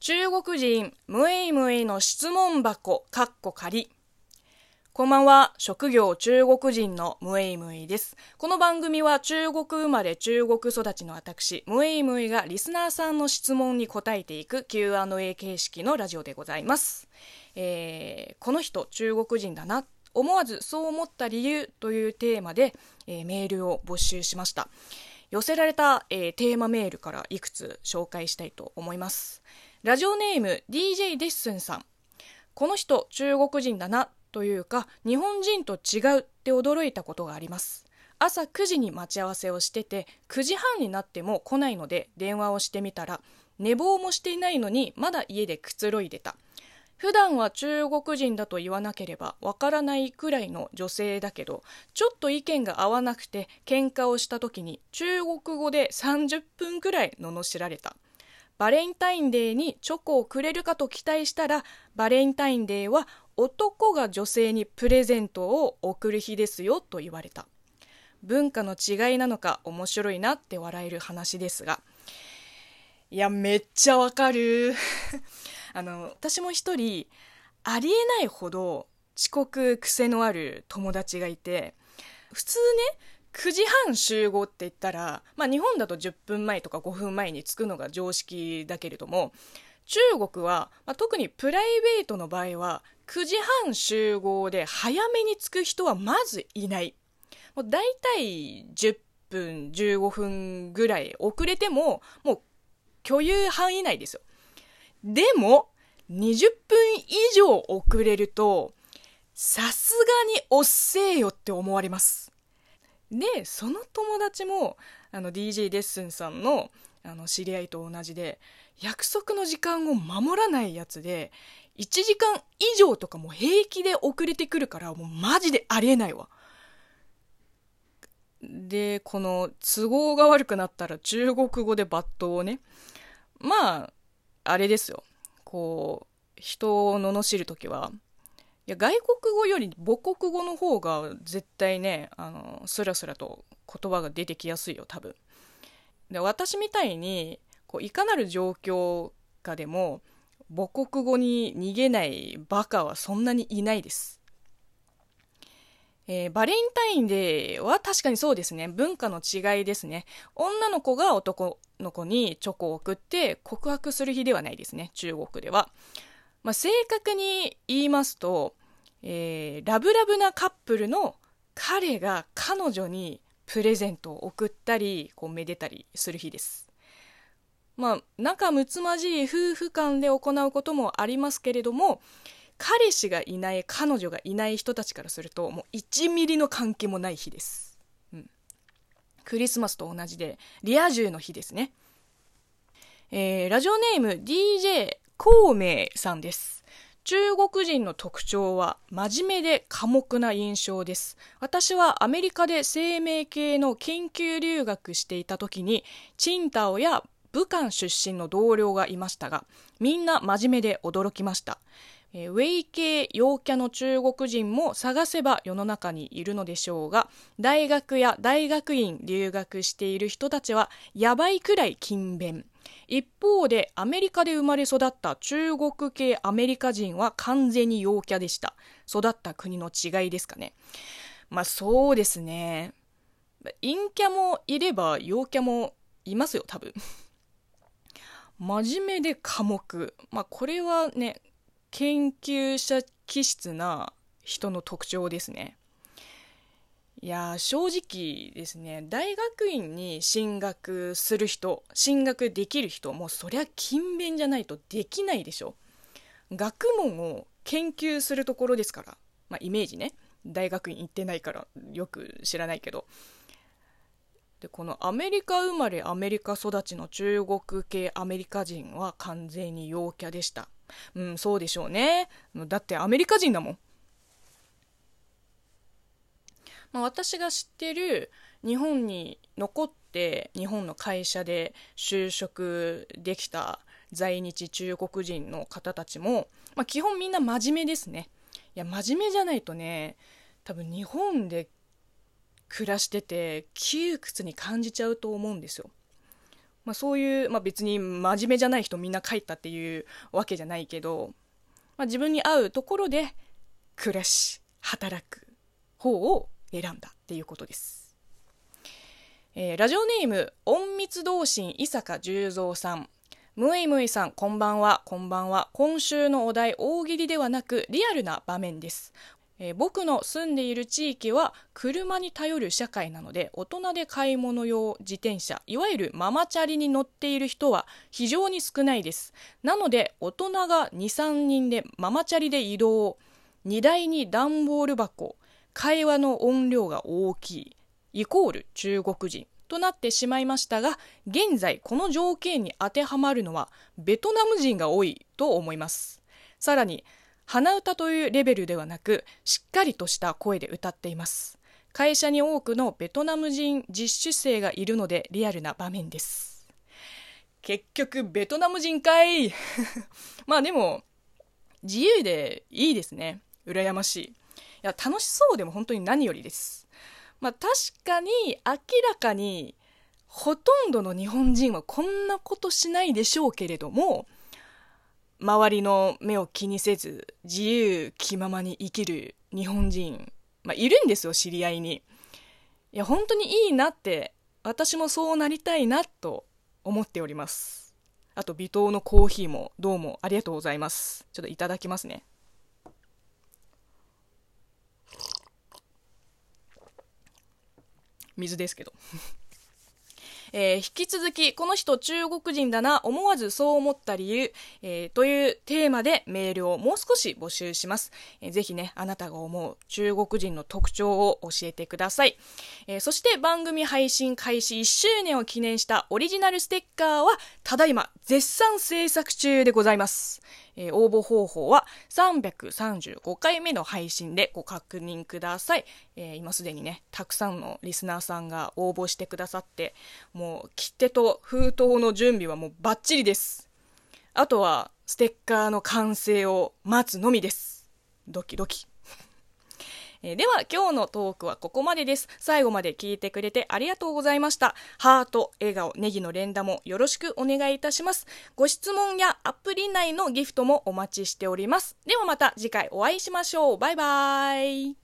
中国人ムエイムエイの質問箱仮。こんばんは。職業中国人のムエイムエイです。この番組は中国生まれ中国育ちの私ムエイムエイがリスナーさんの質問に答えていく Q&A 形式のラジオでございます。この人中国人だな、思わずそう思った理由というテーマで、メールを募集しました。寄せられた、テーマメールからいくつ紹介したいと思います。ラジオネーム DJ デッスンさん。この人中国人だなというか日本人と違うって驚いたことがあります。朝9時に待ち合わせをしてて9時半になっても来ないので電話をしてみたら、寝坊もしていないのにまだ家でくつろいでた。普段は中国人だと言わなければわからないくらいの女性だけど、ちょっと意見が合わなくて喧嘩をした時に中国語で30分くらい罵られた。バレンタインデーにチョコをくれるかと期待したら、バレンタインデーは男が女性にプレゼントを贈る日ですよと言われた。文化の違いなのか面白いなって笑える話ですが、いやめっちゃわかる私も一人ありえないほど遅刻癖のある友達がいて、普通ね9時半集合って言ったら、日本だと10分前とか5分前に着くのが常識だけれども、中国は、特にプライベートの場合は9時半集合で早めに着く人はまずいない。もうだいたい10分15分ぐらい遅れてももう許容範囲内ですよ。でも20分以上遅れるとさすがにおっせえよって思われます。でその友達もDJ デッスンさんの知り合いと同じで、約束の時間を守らないやつで1時間以上とかも平気で遅れてくるから、もうマジでありえないわ。でこの都合が悪くなったら中国語で罵倒をね、あれですよ、こう人を罵るときは、いや外国語より母国語の方が絶対ね、スラスラと言葉が出てきやすいよ多分。で私みたいにいかなる状況下でも母国語に逃げないバカはそんなにいないです。バレンタインデーは確かにそうですね、文化の違いですね。女の子が男の子にチョコを送って告白する日ではないですね、中国では。正確に言いますと、ラブラブなカップルの彼が彼女にプレゼントを送ったりめでたりする日です。仲睦まじい夫婦間で行うこともありますけれども、彼氏がいない彼女がいない人たちからするともう1ミリの関係もない日です、クリスマスと同じでリア充の日ですね。ラジオネーム DJ 孔明さんです。中国人の特徴は真面目で寡黙な印象です。私はアメリカで生命系の研究留学していた時にチンタオや武漢出身の同僚がいましたが、みんな真面目で驚きました。ウェイ系陽キャの中国人も探せば世の中にいるのでしょうが、大学や大学院留学している人たちはやばいくらい勤勉。一方でアメリカで生まれ育った中国系アメリカ人は完全に陽キャでした。育った国の違いですかね。そうですね、陰キャもいれば陽キャもいますよ多分。真面目で寡黙、これはね研究者気質な人の特徴ですね。いや正直ですね、大学院に進学する人、進学できる人もそりゃ勤勉じゃないとできないでしょ。学問を研究するところですから、イメージね、大学院行ってないからよく知らないけど。でこのアメリカ生まれアメリカ育ちの中国系アメリカ人は完全に陽キャでした。そうでしょうね。だってアメリカ人だもん。私が知ってる日本に残って日本の会社で就職できた在日中国人の方たちも、基本みんな真面目ですね。いや真面目じゃないとね、多分日本で暮らしてて窮屈に感じちゃうと思うんですよ。 そういう、別に真面目じゃない人みんな書いたっていうわけじゃないけど、自分に合うところで暮らし、働く方を選んだっていうことです。ラジオネーム隠密同心伊坂十三さん、むいむいさん、こんばんは。こんばんは。今週のお題、大喜利ではなくリアルな場面です。僕の住んでいる地域は車に頼る社会なので、大人で買い物用自転車、いわゆるママチャリに乗っている人は非常に少ないです。なので大人が 2,3 人でママチャリで移動、荷台に段ボール箱、会話の音量が大きいイコール中国人となってしまいましたが、現在この条件に当てはまるのはベトナム人が多いと思います。さらに鼻歌というレベルではなく、しっかりとした声で歌っています。会社に多くのベトナム人実習生がいるのでリアルな場面です。結局ベトナム人かいでも自由でいいですね。羨ましい。いや、楽しそうでも本当に何よりです。確かに明らかにほとんどの日本人はこんなことしないでしょうけれども、周りの目を気にせず自由気ままに生きる日本人、いるんですよ、知り合いに。いや、本当にいいなって、私もそうなりたいなと思っております。あと微糖のコーヒーもどうもありがとうございます。ちょっといただきますね。水ですけど引き続きこの人中国人だな、思わずそう思った理由、というテーマでメールをもう少し募集します。ぜひね、あなたが思う中国人の特徴を教えてください。そして番組配信開始1周年を記念したオリジナルステッカーはただいま絶賛制作中でございます。応募方法は335回目の配信でご確認ください。今すでにね、たくさんのリスナーさんが応募してくださって、もう切手と封筒の準備はもうバッチリです。あとはステッカーの完成を待つのみです。ドキドキでは今日のトークはここまでです。最後まで聞いてくれてありがとうございました。ハート、笑顔、ネギの連打もよろしくお願いいたします。ご質問やアプリ内のギフトもお待ちしております。ではまた次回お会いしましょう。バイバイ。